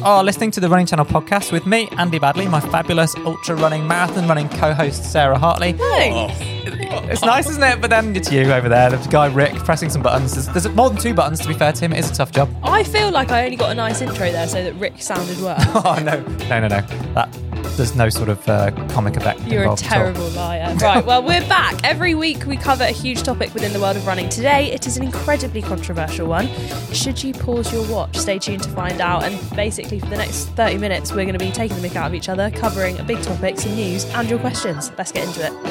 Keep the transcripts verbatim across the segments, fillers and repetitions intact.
are listening to the Running Channel podcast with me, Andy Badley, my fabulous ultra running, marathon running co-host, Sarah Hartley. Thanks. It's nice, isn't it? But then it's you over there, the guy Rick pressing some buttons. There's, there's more than two buttons, to be fair to him. It is a tough job. I feel like I only got a nice intro there so that Rick sounded worse. Oh, no. No, no, no. That, there's no sort of uh, comic effect. You're a terrible liar. Right, well, we're back. Every week we cover a huge topic within the world of running. Today, it is an incredibly controversial one. Should you pause your watch? Stay tuned to find out. And basically, for the next thirty minutes, we're going to be taking the mick out of each other, covering big topics and news and your questions. Let's get into it.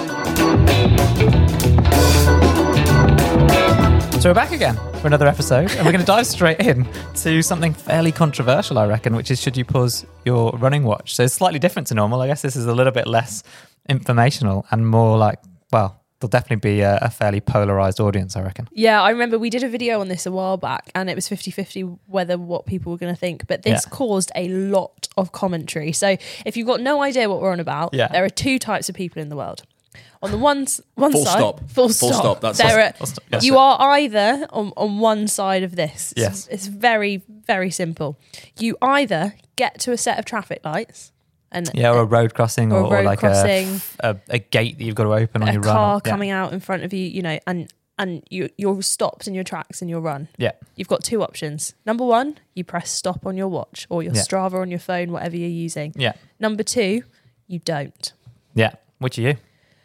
So we're back again for another episode, and we're going to dive straight in to something fairly controversial, I reckon, which is should you pause your running watch? So it's slightly different to normal. I guess this is a little bit less informational and more like, well, there'll definitely be a, a fairly polarised audience, I reckon. Yeah, I remember we did a video on this a while back, and it was fifty-fifty whether what people were going to think, but this Yeah. caused a lot of commentary. So if you've got no idea what we're on about, Yeah. there are two types of people in the world. On the one, s- one Full side, stop. full, Full stop. stop, that's there it. are, Full stop, that's you it. are either on, on one side of this. It's- Yes. It's very, very simple. You either get to a set of traffic lights and Yeah, or a road crossing, Or or, a road or like crossing. A, a a gate that you've got to open on a your car run. Yeah. coming out in front of you, you know, and and you you're stopped in your tracks in your run. Yeah, You've got two options. Number one, you press stop on your watch or your Yeah. Strava on your phone, whatever you're using. yeah, Number two, you don't. yeah. Which are you?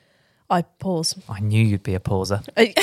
I pause. I knew you'd be a pauser.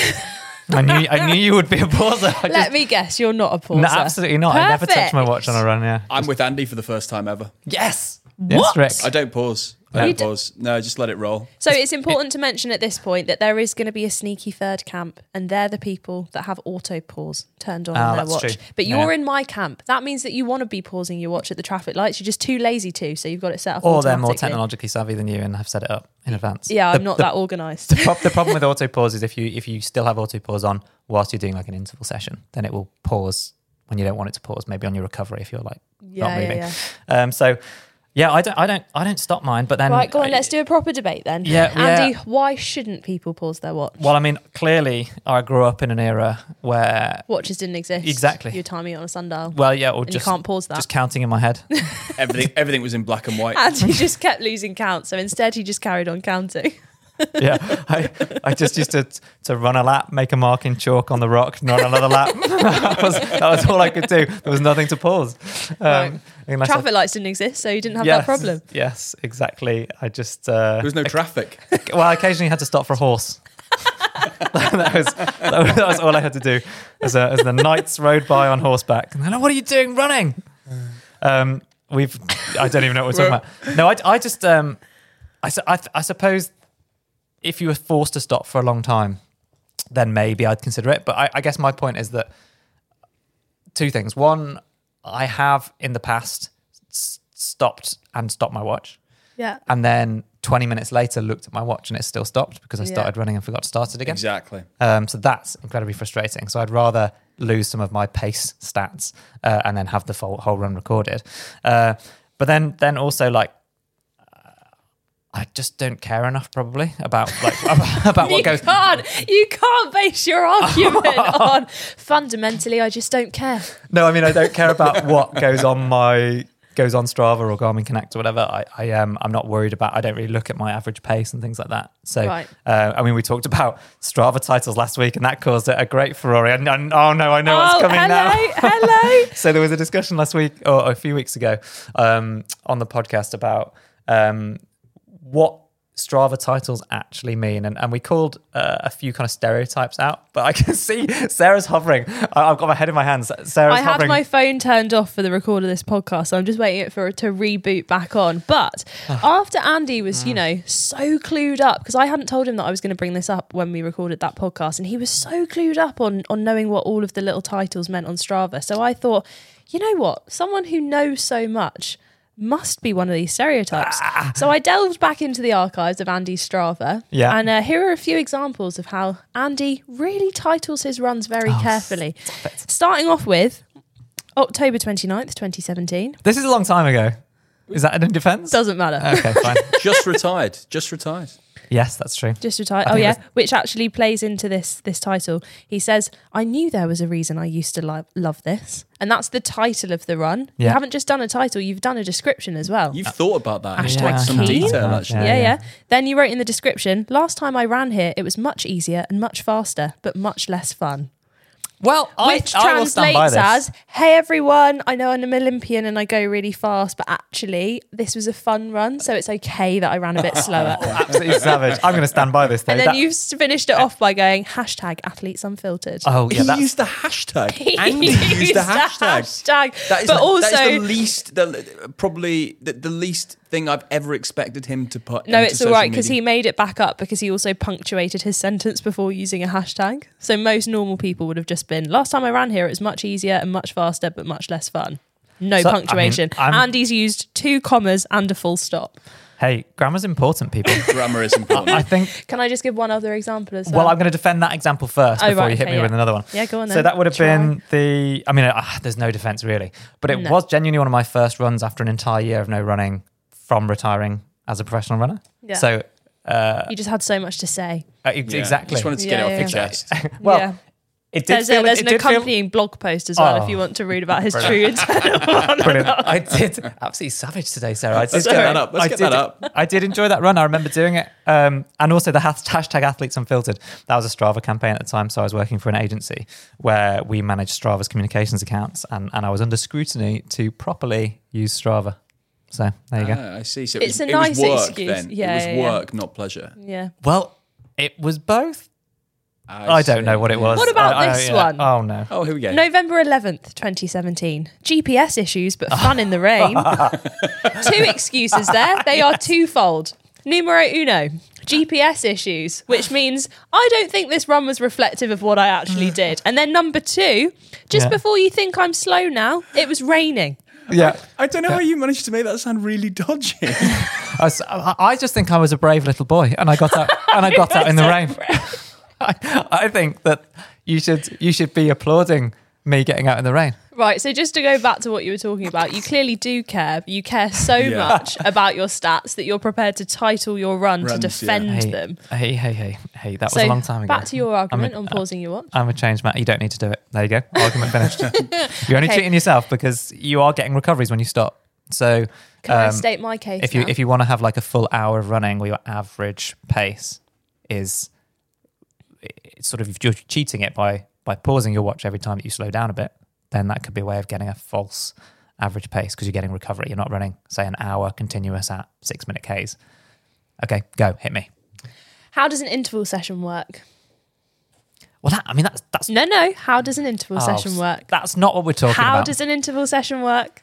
I knew I knew you would be a pauser. I Let just, me guess, you're not a pauser. no, absolutely not. I never touch my Perfect. watch on a run. Yeah. I'm with Andy for the first time ever. Yes. What? Yes, Rick. I don't pause. I You don't d- pause. No, just let it roll. So it's important to mention at this point that there is going to be a sneaky third camp, and they're the people that have auto pause turned on Oh, on their that's watch. true. But Yeah. you're in my camp. That means that you want to be pausing your watch at the traffic lights. You're just too lazy to, so you've got it set up Or they're more automatically. technologically savvy than you and have set it up in advance. Yeah, The- I'm not the, that organised. The, prob- the problem with auto pause is if you if you still have auto pause on whilst you're doing like an interval session, then it will pause when you don't want it to pause. Maybe on your recovery if you're like Yeah, not yeah, moving. yeah. Um, so yeah, I don't I don't I don't stop mine. But then Right, go on, I- let's do a proper debate then. Yeah, Andy, yeah. why shouldn't people pause their watch? Well, I mean, clearly I grew up in an era where Watches didn't exist. Exactly. You're timing it on a sundial. well, yeah, or and just you can't pause that. just counting in my head. Everything everything was in black and white. Andy just kept losing count, so instead he just carried on counting. Yeah, I, I just used to to run a lap, make a mark in chalk on the rock, run another lap. that, was, that was all I could do. There was nothing to pause. Um, Right. unless I- Traffic lights didn't exist, so you didn't have yes, that problem. Yes, exactly. I just uh, There was no traffic. well, I occasionally had to stop for a horse. that, was, that was that was all I had to do as, a, as the knights rode by on horseback. And they're like, "What are you doing running?" Um, we've I don't even know what we're talking about. No, I, I just um, I, su- I, I suppose if you were forced to stop for a long time, then maybe I'd consider it. But I, I guess my point is that two things. One, I have in the past s- stopped and stopped my watch. Yeah. And then twenty minutes later looked at my watch and it still stopped because I Yeah. started running and forgot to start it again. Exactly. Um, so that's incredibly frustrating. So I'd rather lose some of my pace stats uh, and then have the full, whole run recorded. Uh, but then, then also like, uh, I just don't care enough probably about like about, about You what goes. can't, you can't base your argument on fundamentally, I just don't care. No, I mean I don't care about what goes on my goes on Strava or Garmin Connect or whatever. I, I am I'm not worried about. I don't really look at my average pace and things like that. So Right. uh, I mean, we talked about Strava titles last week, and that caused a great furore. And, and oh no, I know what's Oh, coming hello, now. hello. So there was a discussion last week or a few weeks ago um, on the podcast about um, what Strava titles actually mean, and, and we called uh, a few kind of stereotypes out. But I can see Sarah's hovering. I, I've got my head in my hands. Sarah's I had hovering. my phone turned off for the record of this podcast, so I'm just waiting for it to reboot back on. But after Andy was, you know, so clued up, because I hadn't told him that I was going to bring this up when we recorded that podcast, and he was so clued up on on knowing what all of the little titles meant on Strava. So I thought, you know what, someone who knows so much must be one of these stereotypes. Ah. So I delved back into the archives of Andy's Strava. Yeah. And uh, here are a few examples of how Andy really titles his runs very Oh, carefully. Starting off with October twenty-ninth, twenty seventeen. This is a long time ago. Is that in defence? Doesn't matter. Okay, fine. just retired. Just retired. Yes, that's true. Just retired. I Oh think it yeah, was- which actually plays into this this title. He says, "I knew there was a reason I used to lo- love this," and that's the title of the run. You Yeah. haven't just done a title; you've done a description as well. You've thought about that. Hashtag Like some keen. detail, Yeah, actually. yeah, yeah, yeah. Then you wrote in the description, "Last time I ran here, it was much easier and much faster, but much less fun." Well, I, Which I will stand by translates this. as, "Hey everyone, I know I'm an Olympian and I go really fast, but actually this was a fun run, so it's okay that I ran a bit slower." Absolutely savage. I'm going to stand by this though. And then That- you've s- finished it off by going, hashtag athletes unfiltered. Oh yeah, He that's, used the hashtag. He Andy used the hashtag. hashtag. That is, but the, also, that is the least, the, probably the, the least thing I've ever expected him to put. no, into it's all social right because media. he made it back up because he also punctuated his sentence before using a hashtag. So most normal people would have just been, "Last time I ran here, it was much easier and much faster, but much less fun." No So, I mean, punctuation. I'm- Andy's used two commas and a full stop. hey, grammar's important, people. grammar is important. I think. Can I just give one other example as well? Well, I'm going to defend that example first Oh, before right, you hit okay, me yeah. with another one. Yeah, go on then. So that would have Try. been the. I mean, uh, there's no defense really, but it No. was genuinely one of my first runs after an entire year of no running from retiring as a professional runner. Yeah. So uh, You just had so much to say. uh, ex- Yeah. exactly. Just wanted to Yeah, get it off yeah. your chest. well, yeah. it did There's, feel. a, there's it an did feel- accompanying blog post as well Oh. if you want to read about his true internal monologue. Brilliant. I did absolutely savage today, Sarah. I did, Let's get that up. Let's I get did, that up. I did enjoy that run. I remember doing it, um, and also the hash- hashtag athletes unfiltered. That was a Strava campaign at the time, so I was working for an agency where we managed Strava's communications accounts, and, and I was under scrutiny to properly use Strava. So there you go. Ah, I see. So It's it was, a it was nice work excuse. then. Yeah, it was yeah, yeah. work, not pleasure. Yeah. Well, it was both. I, I don't see. know what it was. What about I- I- this yeah. one? Oh no. Oh, here we go. November eleventh, twenty seventeen. G P S issues, but fun in the rain. Two excuses there. They are twofold. Numero uno. G P S issues, which means I don't think this run was reflective of what I actually did. And then number two, just Yeah. before you think I'm slow now, it was raining. Yeah. I don't know how you managed to make that sound really dodgy. I, was- I I just think I was a brave little boy, and I got out, and I got out in the rain. I, I think that you should you should be applauding me getting out in the rain. Right, so just to go back to what you were talking about, you clearly do care. You care so Yeah. much about your stats that you're prepared to title your run Runs, to defend Hey, them. hey, hey, hey, hey! That So was a long time ago. back to your argument I'm a- on pausing your watch. I'm a changed man. You don't need to do it. There you go. Argument finished. You're only Okay. cheating yourself because you are getting recoveries when you stop. So Can I um, state my case if you now? if you want to have like a full hour of running where your average pace is it's sort of if you're cheating it by by pausing your watch every time that you slow down a bit, then that could be a way of getting a false average pace because you're getting recovery. You're not running, say, an hour continuous at six minute Ks. Okay, go, hit me. How does an interval session work? Well, that, I mean, that's that's No, no. How does an interval oh, session work? That's not what we're talking How about. does an interval session work?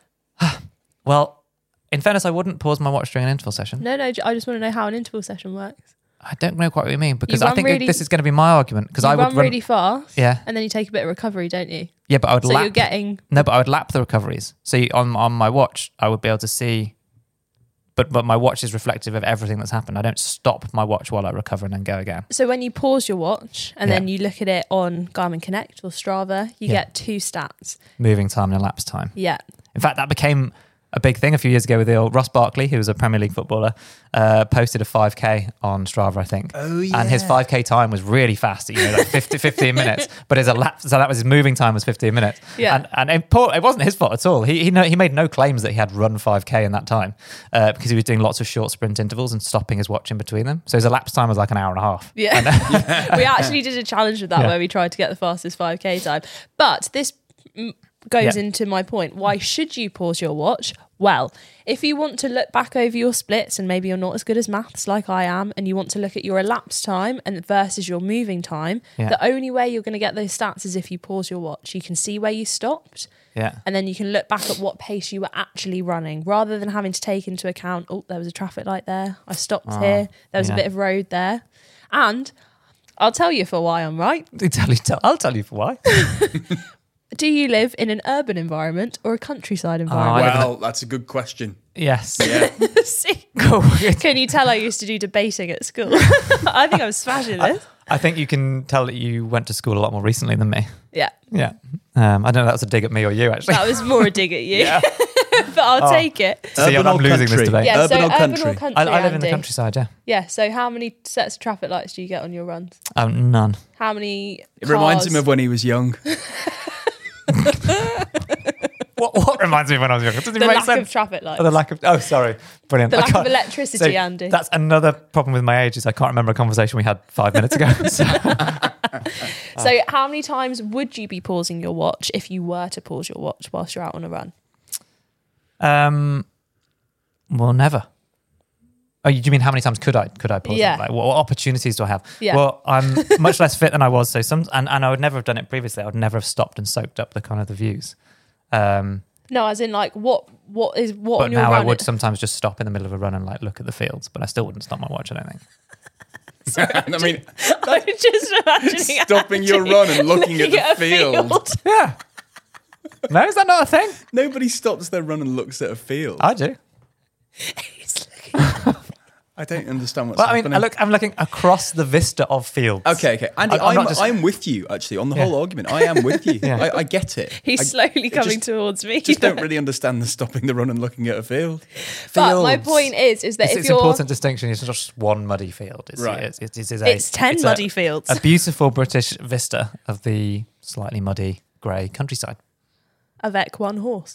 Well, in fairness, I wouldn't pause my watch during an interval session. No, no. I just want to know how an interval session works. I don't know quite what you mean because You I run think really- this is going to be my argument because You I would run run really fast, Yeah. and then you take a bit of recovery, don't you? yeah, but I would So lap. you're getting No, but I would lap the recoveries. So you, on on my watch, I would be able to see. But but my watch is reflective of everything that's happened. I don't stop my watch while I recover and then go again. so when you pause your watch and Yeah. then you look at it on Garmin Connect or Strava, you Yeah. get two stats. Moving time and elapsed time. Yeah. In fact, that became a big thing a few years ago with the old Ross Barkley, who was a Premier League footballer, uh, posted a five K on Strava, I think. Oh, yeah. And his five K time was really fast, you know, like fifty, fifteen minutes. But his elapsed, so that was his moving time was fifteen minutes. Yeah. And, and it, Paul, it wasn't his fault at all. He he, no, he made no claims that he had run five K in that time uh, because he was doing lots of short sprint intervals and stopping his watch in between them. So his elapsed time was like an hour and a half. Yeah. We actually did a challenge with that Yeah. where we tried to get the fastest five K time. But this mm, goes Yeah. into my point. Why should you pause your watch? Well, if you want to look back over your splits and maybe you're not as good as maths like I am and you want to look at your elapsed time and versus your moving time, Yeah. the only way you're going to get those stats is if you pause your watch. You can see where you stopped Yeah. and then you can look back at what pace you were actually running rather than having to take into account, oh, there was a traffic light there. I stopped Oh, here. There was yeah. a bit of road there. And I'll tell you for why I'm right. I'll tell you, I'll tell you for why. Do you live in an urban environment or a countryside I environment? live in Well, that's a good question. Yes. Yeah. See, Cool. can you tell I used to do debating at school? I think I'm smashing this. I think you can tell that you went to school a lot more recently than me. Yeah, Yeah. Um, I don't know if that was a dig at me or you, actually. that was more a dig at you. Yeah. but I'll Oh. take it. See, I'm Urban or losing this country? debate. Yeah, Urban so or urban country? or country, I, I live in the Andy? countryside, yeah. Yeah, so how many sets of traffic lights do you get on your runs? Um, none. How many It reminds him cars- of when he was young. What, what reminds me of when I was younger? It doesn't the even make lack sense. of traffic lights. Oh, the lack of. Oh, sorry. Brilliant. The I lack of can't- electricity, so Andy. That's another problem with my age is I can't remember a conversation we had five minutes ago. So, So how many times would you be pausing your watch if you were to pause your watch whilst you're out on a run? um, well, never. Oh, you- do you mean how many times could I could I pause? Yeah. It? Like, what, what opportunities do I have? Yeah. Well, I'm much less fit than I was, so some and, and I would never have done it previously. I would never have stopped and soaked up the kind of the views. Um, No, as in like what what is what but on your now run? I would sometimes just stop in the middle of a run and like look at the fields, but I still wouldn't stop my watch. I don't think. I mean, I'm just imagining stopping your Andy run and looking at looking the field. Yeah. No, is that not a thing? Nobody stops their run and looks at a field. I do. He's looking- I don't understand what's Well, I mean, happening. I look, I'm looking across the vista of fields. Okay, okay. Andy, I- I'm I'm, not just- I'm with you, actually, on the Yeah. whole argument. I am with you. Yeah. I, I get it. He's I slowly it coming just, towards me. just don't really understand the stopping the run and looking at a field. But my Fields. point is, is that It's, if it's you're, important distinction. It's not just one muddy field. It's, Right. It's, it's, it's, a, it's ten it's muddy a, fields. a beautiful British vista of the slightly muddy grey countryside. Avec one horse.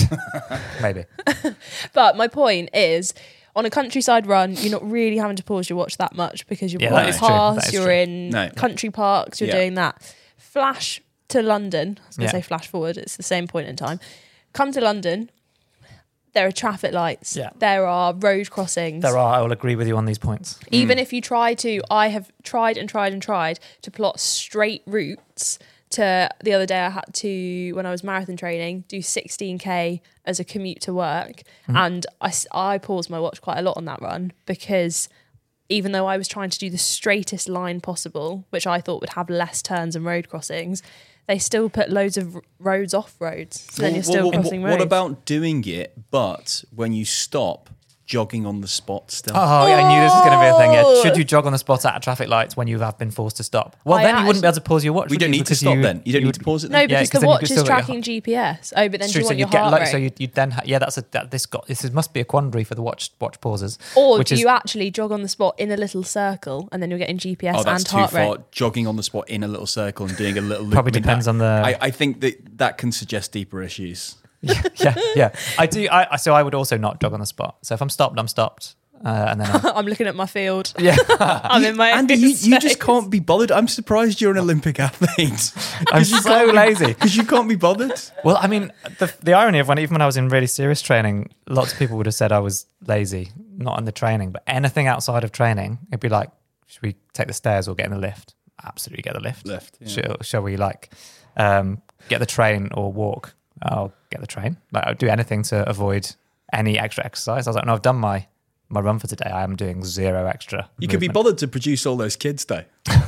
Maybe. But my point is, on a countryside run, you're not really having to pause your watch that much because you're Yeah, walking that is true. That past, is you're true. in No. country parks, you're Yeah. doing that. Flash to London. I was going Yeah. to say flash forward. It's the same point in time. Come to London. There are traffic lights. Yeah. There are road crossings. There are. I will agree with you on these points. Even if you try to, I have tried and tried and tried to plot straight routes. To the other day, I had to, when I was marathon training, do sixteen K as a commute to work. Mm-hmm. And I, s- I paused my watch quite a lot on that run because even though I was trying to do the straightest line possible, which I thought would have less turns and road crossings, they still put loads of r- roads off roads. So then Well, you're still well, well, crossing what roads. about doing it, but when you stop, jogging on the spot still? Oh, yeah, I knew this was going to be a thing. Yeah. Oh. Should you jog on the spot at traffic lights when you have been forced to stop? Well, I then you wouldn't actually- be able to pause your watch. we would don't you? need to Because stop you- then. You don't you need would- to pause it No, then? Yeah, because 'cause the then you watch could is still get your- tracking G P S. Oh, but then It's do true. you So want you your get heart like, rate? so you you then ha- yeah that's a that this got this is, must be a quandary for the watch watch pauses. Or which do is, you actually jog on the spot in a little circle and then you're getting G P S Oh, that's and too heart far. rate? Jogging on the spot in a little circle and doing a little loop. Probably I mean, depends that- on the- I, I think that that can suggest deeper issues. yeah yeah I do I I- so I would also not jog on the spot. So if I'm stopped, I'm stopped, uh, and then I'm, I'm looking at my field. yeah I'm in my Andy, own you, you just space. can't be bothered. I'm surprised you're an Olympic athlete. I'm so lazy. Because you can't be bothered. Well, I mean, the, the irony of when even when I was in really serious training, lots of people would have said I was lazy, not in the training, but anything outside of training, it'd be like, should we take the stairs or get in the lift? Absolutely, get the lift. Lift, yeah. Shall, shall we like um, get the train or walk? I'll get the train. Like I'll do anything to avoid any extra exercise. I was like, no, I've done my my run for today. I am doing zero extra. You could be movement. bothered to produce all those kids, though.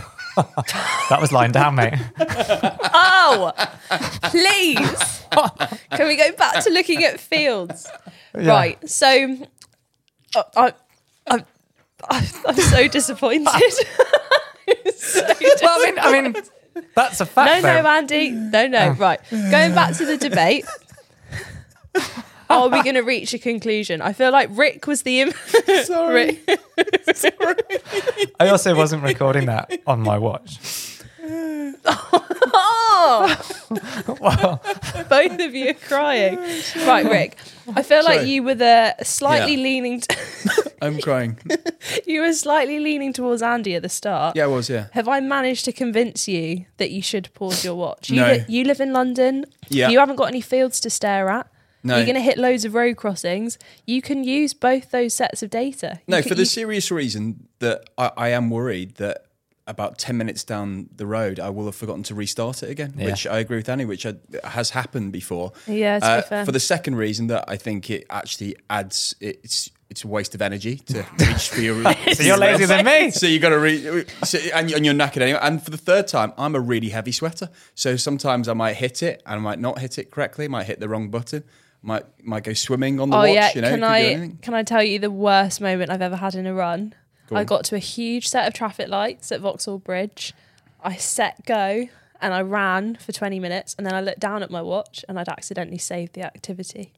That was lying down, mate. Oh, please. Can we go back to looking at fields? Yeah. Right. So uh, I, I, I, I'm so disappointed. So Well, I mean, I mean, that's a no, fact. no, though. Andy. No, no. Right. Going back to the debate. Are we going to reach a conclusion? I feel like Rick was the. Im- Sorry. Rick- I also wasn't recording that on my watch. Oh, Well, both of you are crying. Right, Rick. I feel like Sorry. you were the slightly Yeah. leaning. T- I'm crying. you were slightly leaning towards Andy at the start. Yeah, I was, yeah. Have I managed to convince you that you should pause your watch? You, No. li- you live in London. Yeah. You haven't got any fields to stare at. No. You're going to hit loads of road crossings. You can use both those sets of data. You No, can- for the you- serious reason that I, I am worried that about ten minutes down the road, I will have forgotten to restart it again, Yeah. which I agree with Annie, which I, has happened before. Yeah, to be Uh, fair. For the second reason that I think it actually adds, it's it's a waste of energy to reach for your. so you're lazier than me. So you got to read, so, and, and you're knackered anyway. And for the third time, I'm a really heavy sweater. So sometimes I might hit it and I might not hit it correctly. Might hit the wrong button. Might might go swimming on the Oh watch. yeah, you know, can could do I anything. can I tell you the worst moment I've ever had in a run? Go I on. got to a huge set of traffic lights at Vauxhall Bridge. I set go and I ran for twenty minutes, and then I looked down at my watch and I'd accidentally saved the activity.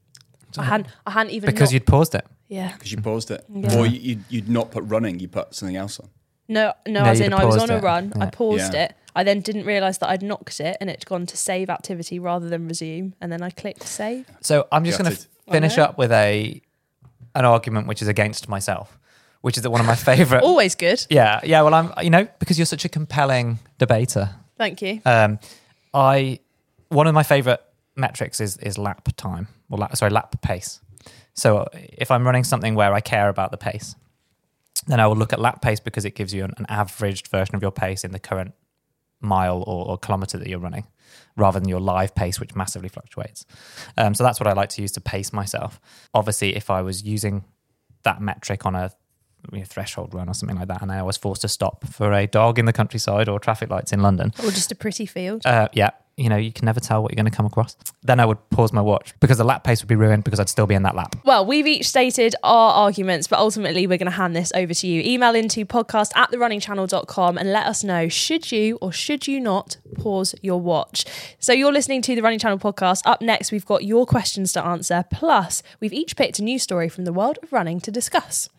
I hadn't, I hadn't even Because not, you'd paused it. yeah. Because you paused it. Yeah. Or you, you'd, you'd not put running, you put something else on. No, no, No, as you'd in have I was paused on a it. run. I Yeah. paused Yeah. it. I then didn't realise that I'd knocked it and it'd gone to save activity rather than resume. And then I clicked save. So I'm just going to Gutted. finish I know. up with a an argument which is against myself, which is that one of my favourite. Always good. Yeah, yeah. Well, I'm, you know, because you're such a compelling debater. Thank you. Um, I one of my favourite metrics is is lap time, or lap, sorry, lap pace. So if I'm running something where I care about the pace, then I will look at lap pace because it gives you an, an averaged version of your pace in the current mile or, or kilometre that you're running, rather than your live pace, which massively fluctuates. Um, so that's what I like to use to pace myself. Obviously, if I was using that metric on a you know, threshold run or something like that, and I was forced to stop for a dog in the countryside or traffic lights in London, Or just a pretty field. uh, yeah, you know, you can never tell what you're going to come across. Then I would pause my watch because the lap pace would be ruined because I'd still be in that lap. Well, we've each stated our arguments, but ultimately we're going to hand this over to you. Email into podcast at the running channel dot com and let us know, should you or should you not pause your watch? So you're listening to the Running Channel podcast. Up next, we've got your questions to answer. Plus, we've each picked a news story from the world of running to discuss.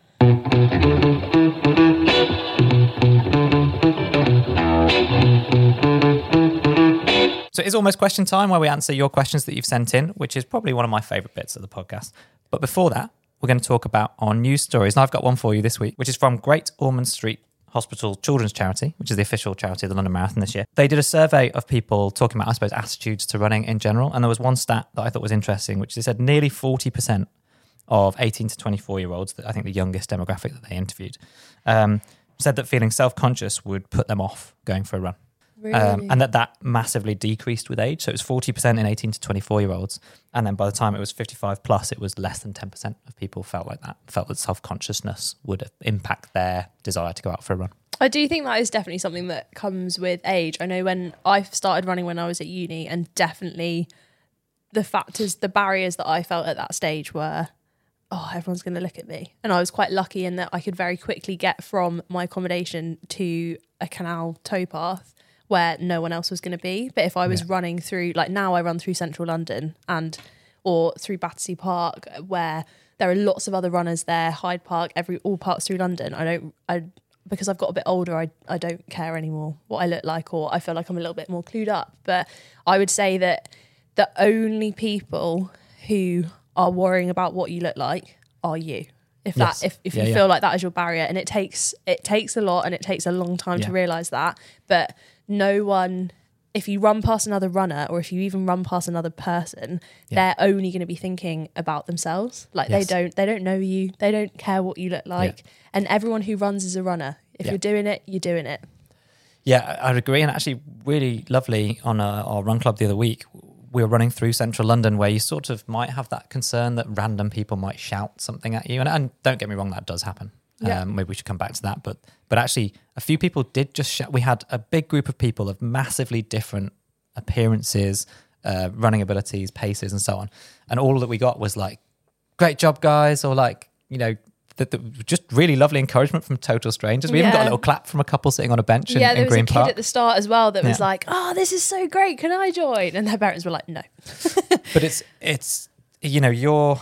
So it's almost question time where we answer your questions that you've sent in, which is probably one of my favourite bits of the podcast. But before that, we're going to talk about our news stories. And I've got one for you this week, which is from Great Ormond Street Hospital Children's Charity, which is the official charity of the London Marathon this year. They did a survey of people talking about, I suppose, attitudes to running in general. And there was one stat that I thought was interesting, which they said nearly forty percent of eighteen to twenty-four year olds, I think the youngest demographic that they interviewed, um, said that feeling self-conscious would put them off going for a run. Really? Um, and that that massively decreased with age. So it was forty percent in eighteen to twenty-four year olds. And then by the time it was fifty-five plus, it was less than ten percent of people felt like that, felt that self-consciousness would impact their desire to go out for a run. I do think that is definitely something that comes with age. I know when I started running when I was at uni, and definitely the factors, the barriers that I felt at that stage were, oh, everyone's going to look at me. And I was quite lucky in that I could very quickly get from my accommodation to a canal towpath where no one else was going to be. But if I was Yeah. running through, like now I run through central London and or through Battersea Park, where there are lots of other runners there, Hyde Park, every all parts through London. I don't, I because I've got a bit older, I I don't care anymore what I look like, or I feel like I'm a little bit more clued up. But I would say that the only people who are worrying about what you look like are you. If Yes. that, if, if Yeah, you yeah. feel like that is your barrier, and it takes it takes a lot and it takes a long time Yeah. to realise that. But no one, if you run past another runner or if you even run past another person, Yeah. they're only going to be thinking about themselves. Like Yes. they don't they don't know you. They don't care what you look like. And everyone who runs is a runner. If Yeah. you're doing it, you're doing it. Yeah, I'd agree. And actually, really lovely on a, our run club the other week, we were running through central London where you sort of might have that concern that random people might shout something at you. And, and don't get me wrong, that does happen. Yeah. Um, maybe we should come back to that. But but actually, a few people did just shout. We had a big group of people of massively different appearances, uh, running abilities, paces, and so on. And all that we got was like, great job, guys, or like, you know, the, the, just really lovely encouragement from total strangers. We even got a Yeah. little clap from a couple sitting on a bench in, yeah, there in was Green a kid Park. at the start as well that was Yeah. like, "Oh, this is so great! Can I join?" And their parents were like, "No." But it's it's you know, you're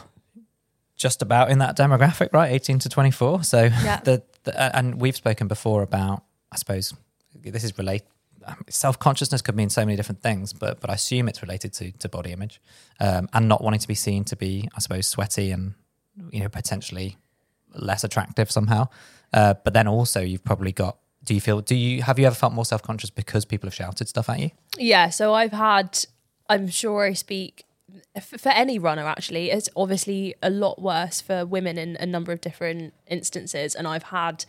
just about in that demographic, right? eighteen to twenty-four. So Yeah. the, the and we've spoken before about, I suppose this is relate self-consciousness could mean so many different things, but but I assume it's related to to body image, um, and not wanting to be seen to be, I suppose, sweaty and, you know, potentially less attractive somehow. Uh, but then also you've probably got, do you feel, do you, have you ever felt more self-conscious because people have shouted stuff at you? Yeah, so I've had, I'm sure I speak f- for any runner actually. It's obviously a lot worse for women in a number of different instances. And I've had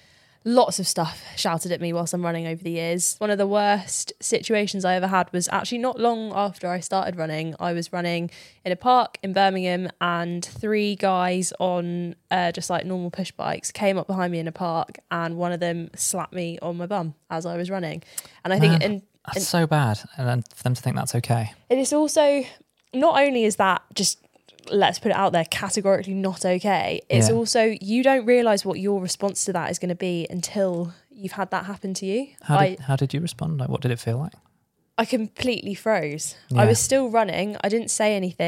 lots of stuff shouted at me whilst I'm running over the years. One of the worst situations I ever had was actually not long after I started running. I was running in a park in Birmingham, and three guys on uh, just like normal push bikes came up behind me in a park, and one of them slapped me on my bum as I was running. And I think Man, and, That's and so bad. And then for them to think that's okay. it is also, not only is that just, let's put it out there, categorically not okay, it's Yeah. also, you don't realise what your response to that is going to be until you've had that happen to you. How I, did, how did you respond? Like, what did it feel like? I completely froze. Yeah. I was still running. I didn't say anything.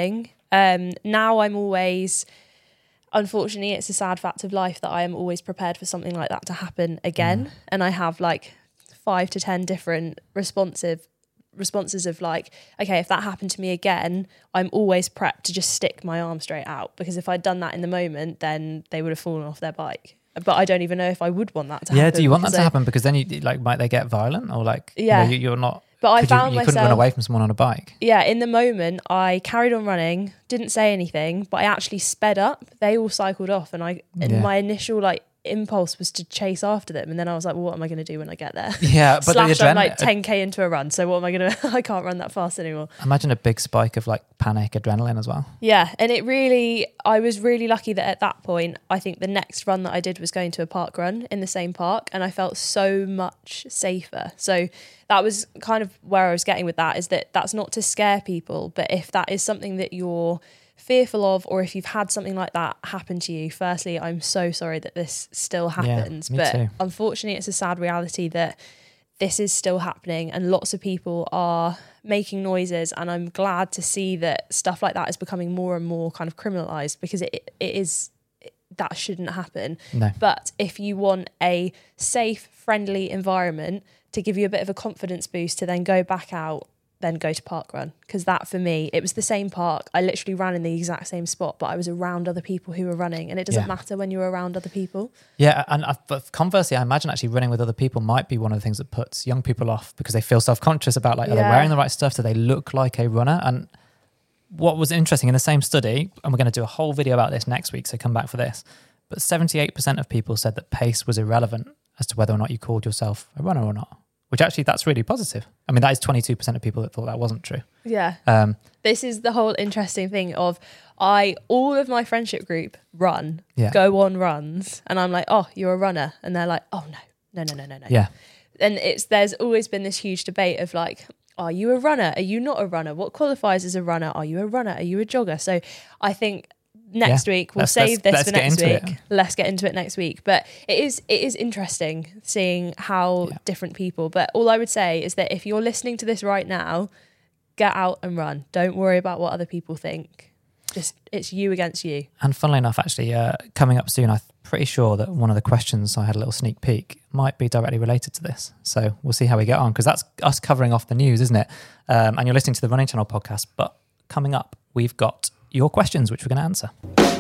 Um, now I'm always, unfortunately, it's a sad fact of life that I am always prepared for something like that to happen again. Mm. And I have like five to ten different responsive responses of like, okay, if that happened to me again, I'm always prepped to just stick my arm straight out, because if I'd done that in the moment, then they would have fallen off their bike. But I don't even know if I would want that to yeah, happen. Yeah, do you want that to I, happen? Because then you like, might they get violent or like, yeah, you know, you, you're not. But I found you, you myself, couldn't run away from someone on a bike. Yeah, in the moment, I carried on running, didn't say anything, but I actually sped up. They all cycled off, and I, and yeah. my initial like impulse was to chase after them, and then I was like, well, what am I going to do when I get there? Yeah, but Slash, the adren- I'm like ten k into a run, so what am I going to? I can't run that fast anymore. Imagine a big spike of like panic adrenaline as well. Yeah, and it really, I was really lucky that at that point, I think the next run that I did was going to a park run in the same park, and I felt so much safer. So that was kind of where I was getting with that, is that that's not to scare people, but if that is something that you're fearful of, or if you've had something like that happen to you, firstly, I'm so sorry that this still happens. Yeah, me but too. Unfortunately, it's a sad reality that this is still happening, and lots of people are making noises, and I'm glad to see that stuff like that is becoming more and more kind of criminalized, because it it is that shouldn't happen. No. But if you want a safe, friendly environment to give you a bit of a confidence boost to then go back out, then go to parkrun. Because that for me, it was the same park. I literally ran in the exact same spot, but I was around other people who were running, and it doesn't yeah. matter when you're around other people. Yeah, and I, but conversely, I imagine actually running with other people might be one of the things that puts young people off, because they feel self-conscious about like, are Yeah. they wearing the right stuff? Do they look like a runner? And what was interesting in the same study, and we're going to do a whole video about this next week, so come back for this, but seventy-eight percent of people said that pace was irrelevant as to whether or not you called yourself a runner or not. Which actually, that's really positive. I mean, that is twenty-two percent of people that thought that wasn't true. Yeah. Um, this is the whole interesting thing of I, all of my friendship group run, Yeah. go on runs, and I'm like, oh, you're a runner. And they're like, oh, no, no, no, no, no, no. Yeah. And it's there's always been this huge debate of like, are you a runner? Are you not a runner? What qualifies as a runner? Are you a runner? Are you a jogger? So I think next Yeah. week we'll Let's- save let's- this let's for get next into week. it. Let's get into it next week. But it is it is interesting seeing how Yeah. different people. But all I would say is that if you're listening to this right now, get out and run. Don't worry about what other people think. Just it's you against you. And funnily enough, actually, uh, coming up soon, I'm pretty sure that one of the questions, I had a little sneak peek, might be directly related to this. So we'll see how we get on, because that's us covering off the news, isn't it? Um, and you're listening to the Running Channel podcast. But coming up, we've got your questions, which we're going to answer.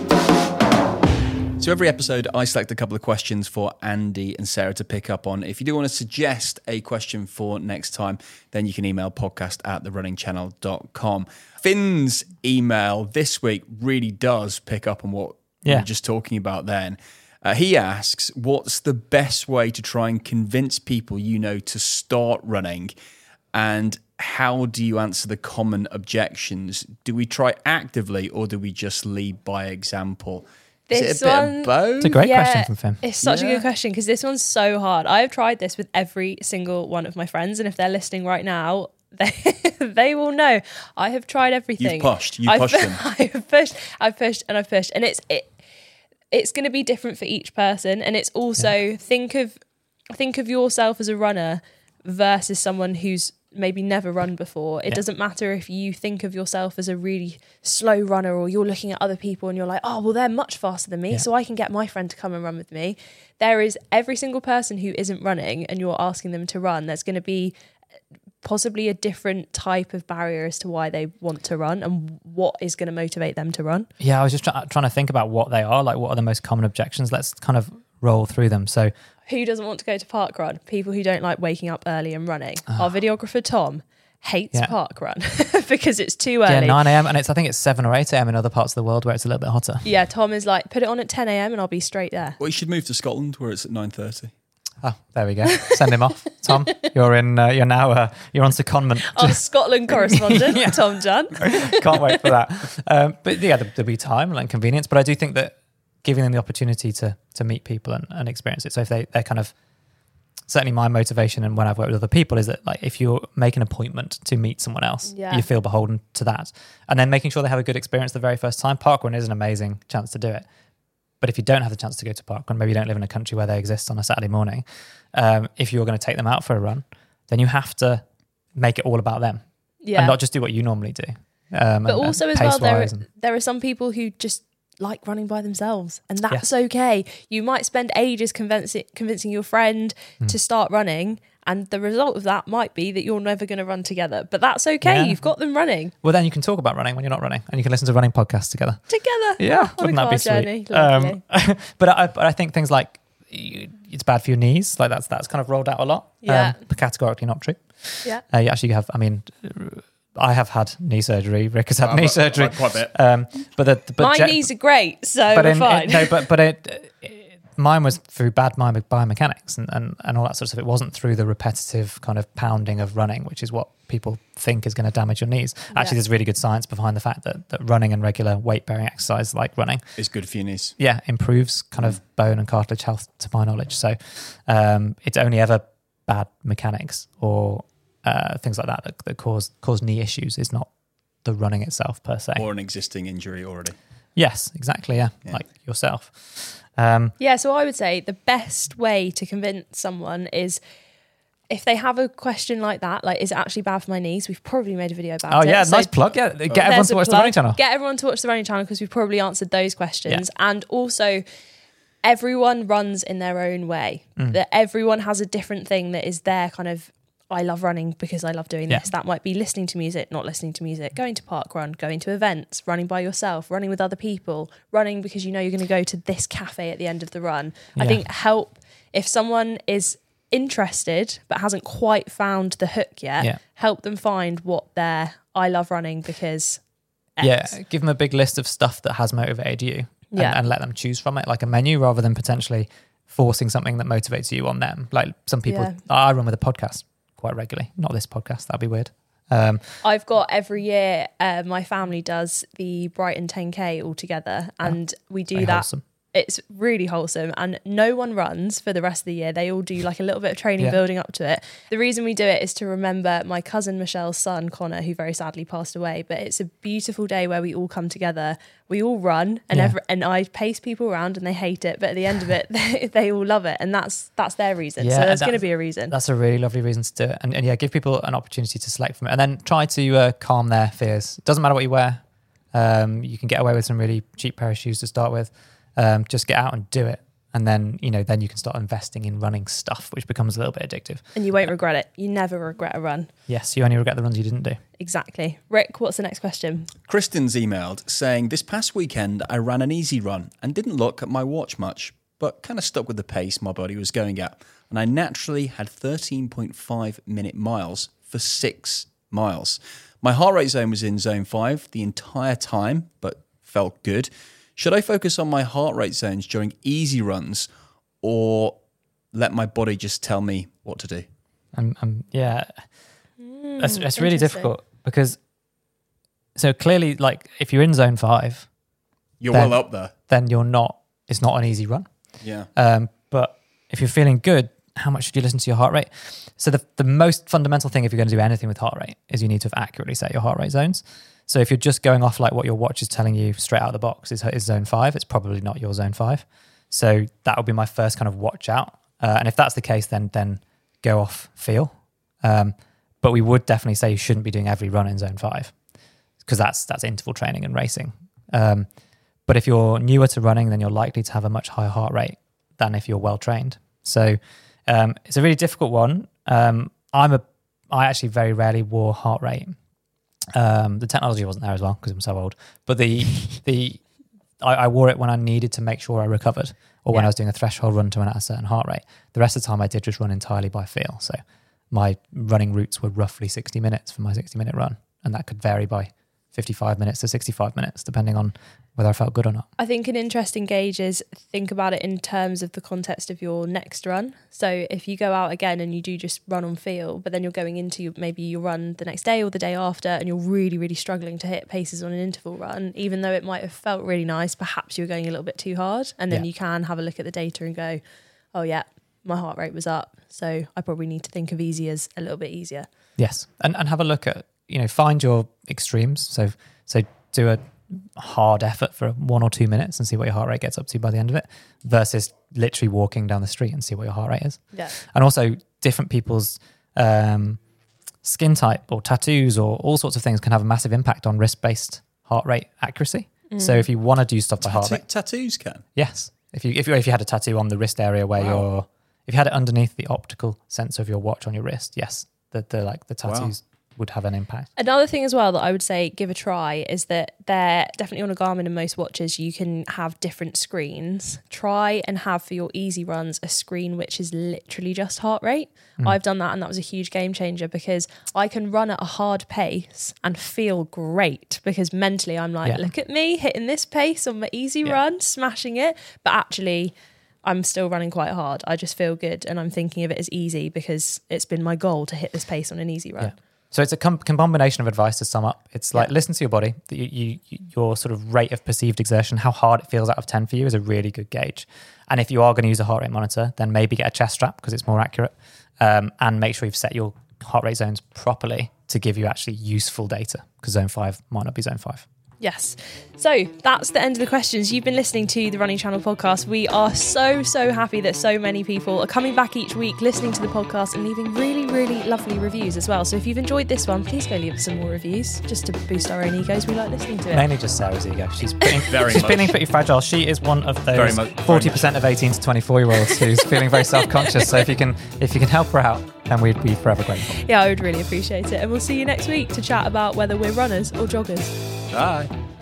So every episode, I select a couple of questions for Andy and Sarah to pick up on. If you do want to suggest a question for next time, then you can email podcast at the running channel dot com. Finn's email this week really does pick up on what Yeah. we were just talking about then. Uh, he asks, what's the best way to try and convince people you know to start running? And how do you answer the common objections? Do we try actively, or do we just lead by example? Is This it a bit one- of both? It's a great Yeah. question from Finn. It's such a Yeah. good question, because this one's so hard. I have tried this with every single one of my friends, and if they're listening right now, they they will know. I have tried everything. You've pushed. You've I've, pushed them. I've pushed. I've pushed and I've pushed, and it's it. It's going to be different for each person, and it's also yeah. think of think of yourself as a runner versus someone who's maybe never run before. It yeah. doesn't matter if you think of yourself as a really slow runner, or you're looking at other people and you're like, oh, well, they're much faster than me, yeah. so I can get my friend to come and run with me. There is every single person who isn't running and you're asking them to run, there's going to be possibly a different type of barrier as to why they want to run and what is going to motivate them to run. Yeah, I was just try- trying to think about what they are, like what are the most common objections. Let's kind of roll through them. So who doesn't want to go to parkrun? People who don't like waking up early and running. Oh. Our videographer Tom hates yeah. parkrun because it's too early. Yeah, nine a.m. and it's I think it's seven or eight a.m. in other parts of the world where it's a little bit hotter. Yeah, Tom is like, put it on at ten a.m. and I'll be straight there. Well, you should move to Scotland where it's at nine thirty. Oh, there we go. Send him off, Tom. You're in. Uh, you're now. Uh, you're on secondment. Our Scotland correspondent, yeah. Tom Jan. Can't wait for that. Um, but yeah, there'll be time and convenience. But I do think that giving them the opportunity to to meet people and, and experience it. So if they they're kind of certainly my motivation, and when I've worked with other people, is that like if you make an appointment to meet someone else, yeah. you feel beholden to that, and then making sure they have a good experience the very first time. Parkrun is an amazing chance to do it. But if you don't have the chance to go to parkrun, maybe you don't live in a country where they exist on a Saturday morning, um, if you're going to take them out for a run, then you have to make it all about them yeah. and not just do what you normally do. Um, But and- also and as well, there are, pace-wise and- there are some people who just like running by themselves, and that's okay. You might spend ages convincing convincing your friend Mm. to start running, and the result of that might be that you're never going to run together. But that's okay. Yeah. You've got them running Well, then you can talk about running when you're not running, and you can listen to running podcasts together. together. Yeah, on wouldn't a that car be sweet? journey. Lovely. Um, but I, but I think things like you, it's bad for your knees, like that's that's kind of rolled out a lot. Yeah. um, but categorically not true. yeah. Uh, you actually have. I mean, I have had knee surgery. Rick has had Uh, knee but- surgery. quite- quite a bit. Um, but the, but My ge- knees are great, so but we're in, fine. in- no, but but it, it, mine was through bad bio- biomechanics and, and and all that sort of stuff. It wasn't through the repetitive kind of pounding of running, which is what people think is going to damage your knees. Actually, Yeah. there's really good science behind the fact that that running and regular weight bearing exercise like running, It's good for your knees. yeah, improves kind of bone and cartilage health, to my knowledge. So um, it's only ever bad mechanics or uh, things like that, that that cause cause knee issues. Is not the running itself per se. Or an existing injury already. Yes, exactly. Yeah, Yeah. like yourself. Um, Yeah, so I would say the best way to convince someone is if they have a question like that, like, is it actually bad for my knees? We've probably made a video about oh it. yeah, So nice plug. Yeah, get there's everyone a to watch the plug. running channel. Get everyone to watch the running channel because we've probably answered those questions. And also, everyone runs in their own way. Mm. That everyone has a different thing that is their kind of, I love running because I love doing Yeah. this. That might be listening to music, not listening to music, going to park run, going to events, running by yourself, running with other people, running because you know you're going to go to this cafe at the end of the run. I Yeah. think help if someone is interested but hasn't quite found the hook yet, Yeah. help them find what their I love running because X. Yeah, give them a big list of stuff that has motivated you, and, Yeah. and let them choose from it, like a menu, rather than potentially forcing something that motivates you on them. Like some people, Yeah. I run with a podcast quite regularly. Not this podcast, that'd be weird. Um, I've got every year, uh, my family does the Brighton ten K all together, and we do very that. wholesome. It's really wholesome, and no one runs for the rest of the year. They all do like a little bit of training Yeah. building up to it. The reason we do it is to remember my cousin Michelle's son, Connor, who very sadly passed away. But it's a beautiful day where we all come together, we all run, and Yeah. every, and I pace people around and they hate it. But at the end of it, they, they all love it. And that's that's their reason. Yeah, so there's and going to that's- be a reason. That's a really lovely reason to do it. And, and yeah, give people an opportunity to select from it, and then try to uh, calm their fears. It doesn't matter what you wear. Um, you can get away with some really cheap pair of shoes to start with. Um, just get out and do it. And then, you know, then you can start investing in running stuff, which becomes a little bit addictive. And you won't regret it. You never regret a run. Yes, you only regret the runs you didn't do. Exactly. Rick, what's the next question? Kristen's emailed saying, this past weekend I ran an easy run and didn't look at my watch much, but kind of stuck with the pace my body was going at. And I naturally had thirteen point five minute miles for six miles. My heart rate zone was in zone five the entire time, but felt good. Should I focus on my heart rate zones during easy runs or let my body just tell me what to do? And, and yeah, Mm, that's, that's really interesting. difficult because, so clearly, like if you're in zone five, You're Then- well up there. then you're not, it's not an easy run. Yeah. Um, but if you're feeling good, how much should you listen to your heart rate? So the, the most fundamental thing if you're going to do anything with heart rate is you need to have accurately set your heart rate zones. So if you're just going off like what your watch is telling you straight out of the box is, is zone five, it's probably not your zone five. So that would be my first kind of watch out. Uh, and if that's the case, then then go off feel. Um, but we would definitely say you shouldn't be doing every run in zone five because that's that's interval training and racing. Um, but if you're newer to running, then you're likely to have a much higher heart rate than if you're well trained. So um, it's a really difficult one. Um, I'm a, I actually very rarely wore heart rate. Um, the technology wasn't there as well because I'm so old. But the the I, I wore it when I needed to make sure I recovered, or when Yeah. I was doing a threshold run to run at a certain heart rate. The rest of the time, I did just run entirely by feel. So my running routes were roughly sixty minutes for my sixty minute run, and that could vary by fifty-five minutes to sixty-five minutes, depending on whether I felt good or not. I think an interesting gauge is think about it in terms of the context of your next run. So if you go out again and you do just run on feel, but then you're going into your, maybe you run the next day or the day after and you're really, really struggling to hit paces on an interval run, even though it might have felt really nice, perhaps you were going a little bit too hard. And then Yeah. you can have a look at the data and go, oh yeah, my heart rate was up. So I probably need to think of easy as a little bit easier. Yes, and and have a look at, you know, find your extremes. So so do a hard effort for one or two minutes and see what your heart rate gets up to by the end of it, versus literally walking down the street and see what your heart rate is. Yeah. And also different people's um, skin type or tattoos or all sorts of things can have a massive impact on wrist-based heart rate accuracy. Mm. So if you want to do stuff by heart rate, tattoos can. Yes, if you if you if you had a tattoo on the wrist area where wow. you're, if you had it underneath the optical sensor of your watch on your wrist, yes, the the like the tattoos. Wow. Would have an impact. Another thing as well that I would say give a try is that they're definitely on a Garmin and most watches you can have different screens. Try and have for your easy runs a screen which is literally just heart rate. Mm. I've done that and that was a huge game changer because I can run at a hard pace and feel great because mentally I'm like, yeah. look at me hitting this pace on my easy yeah. run, smashing it. But actually I'm still running quite hard. I just feel good and I'm thinking of it as easy because it's been my goal to hit this pace on an easy run. Yeah. So it's a com- combination of advice to sum up. It's like, yeah. listen to your body. You, you, your sort of rate of perceived exertion, how hard it feels out of ten for you is a really good gauge. And if you are going to use a heart rate monitor, then maybe get a chest strap because it's more accurate. Um, and make sure you've set your heart rate zones properly to give you actually useful data because zone five might not be zone five. Yes. So that's the end of the questions. You've been listening to the Running Channel podcast. We are so, so happy that so many people are coming back each week, listening to the podcast and leaving really, really lovely reviews as well. So if you've enjoyed this one, please go leave us some more reviews just to boost our own egos. We like listening to it. Mainly just Sarah's ego. She's feeling, very she's much. feeling pretty fragile. She is one of those much, forty percent of eighteen to twenty-four year olds who's feeling very self-conscious. So if you can, if you can help her out, then we'd be forever grateful. Yeah, I would really appreciate it. And we'll see you next week to chat about whether we're runners or joggers. Bye.